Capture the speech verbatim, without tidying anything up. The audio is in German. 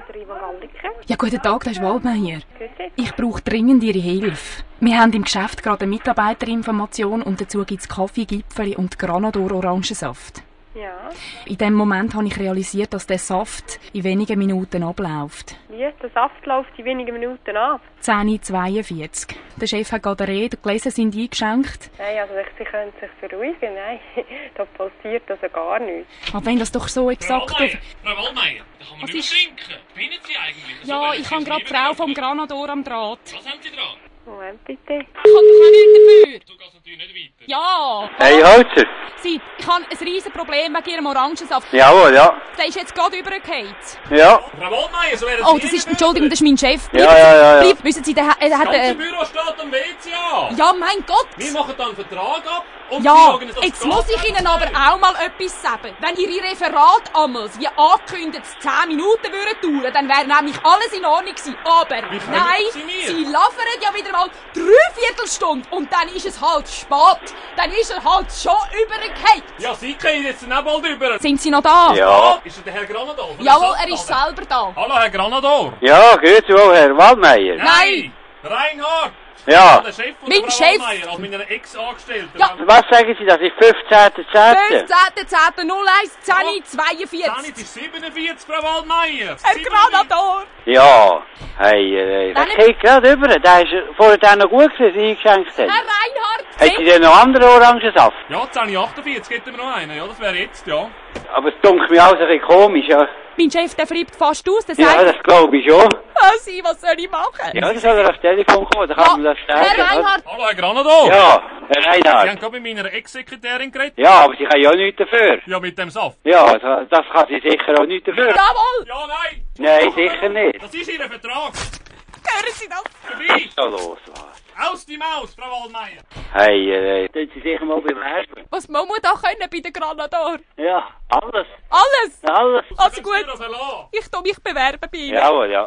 der Ivan Galliker. Ja, guten Tag, das ist Waldmeier. Grüezi. Ich brauche dringend Ihre Hilfe. Wir haben im Geschäft gerade eine Mitarbeiterinformation und dazu gibt es Kaffee, Gipfeli und Granador Orangensaft. Ja. In dem Moment habe ich realisiert, dass der Saft in wenigen Minuten abläuft. Wie? Der Saft läuft in wenigen Minuten ab? zehn Uhr zweiundvierzig. Der Chef hat gerade eine Rede, die Gläser sind eingeschenkt. Nein, also ich, Sie können sich beruhigen. Nein, da passiert also gar nichts. Aber wenn das doch so exakt... Frau Waldmeier, Frau Waldmeier, da kann man Was nicht ist- trinken. Bin Sie eigentlich? So, Ja, wenn ich Sie habe es gerade die lieber Frau dürfen. vom Granador am Draht. Was haben Sie dran? Moment bitte. Ich kann doch auch nichts dafür. Du gehst natürlich nicht weiter. Ja. Hey, Holzer. Sie, ich habe ein riesen Problem wegen Ihrem Orangensaft. Jawohl, ja. Der ist jetzt gerade übergefallen. Ja. Frau Waldmeier, so wäre es Oh, das ist, Entschuldigung, das ist mein Chef. Ja, ja, ja, ja. Bleib, wissen Sie, der, hat- er hat... Das ganze Äh, Büro steht am W C an. ja, mein Gott. Wir machen dann einen Vertrag ab und Sie Ja, schauen uns das jetzt Geld muss ich Ihnen aber auch mal etwas sagen. Wenn Ihre Referat einmal, wie angekündigt, zehn Minuten würden dauern, dann wäre nämlich alles in Ordnung gewesen. Aber Wie kommen nein, Sie mir? Sie laufen ja wieder mal drei Viertelstunde und dann ist es halt spät. Dann ist er halt schon übergefallen. Ja, Sie gehen jetzt den Nebel drüber. Sind Sie noch da? Ja. Ist der Herr Granador? von der Jawohl, er ist Saftladen? selber da. Hallo, Herr Granador. Ja, grüezi wohl, Herr Waldmeier. Nein. Reinhard. Ja. Der Chef von Mein der Frau Chef. Waldmeier, als meiner Ex-Angestellten. Ja. Was sagen Sie, das ist fünfzehnter zehnter fünfzehnter zehnter null eins zehn Nein, zweiundvierzig. es ist siebenundvierzig, Frau Waldmeier. Herr Granador. Ja. Hey, äh, das Dann- geht gerade über. Der ist vorher dann noch gut gewesen, eingeschenkt Herr haben. Reinhard. Hat Sie denn noch anderen Orangensaft? Ja, zehn Uhr achtundvierzig gibt mir noch einen. Ja, das wäre jetzt, ja. Aber es dunkelt mir alles ein bisschen komisch, ja. Mein Chef, der flippt fast aus. Der Ja, sagt, das glaube ich schon. oh, Sie, was soll ich machen? Ja, dann soll er aufs Telefon kommen, dann kann man das Herr stärken. Reinhard. Hallo, Herr Granador. Ja, Herr Sie Reinhard. haben gerade mit meiner Ex-Sekretärin geredet. Ja, aber Sie können ja auch nichts dafür. Ja, mit dem Saft. Ja, das, das kann sie sicher auch nicht dafür. Jawohl. Ja, nein. Nein, sicher nicht. Das ist Ihr Vertrag. Hören Sie das? Vorbei. So los, was? Aus die Maus, Frau Waldmeier. Hey, äh, tun Sie sich mal bewerben. Was muss man da können bei den Granador? Ja, alles. Alles. Alles. Also Sie gut, können das verlassen. ich tu mich bewerben bei Ihnen. Jawohl, ja.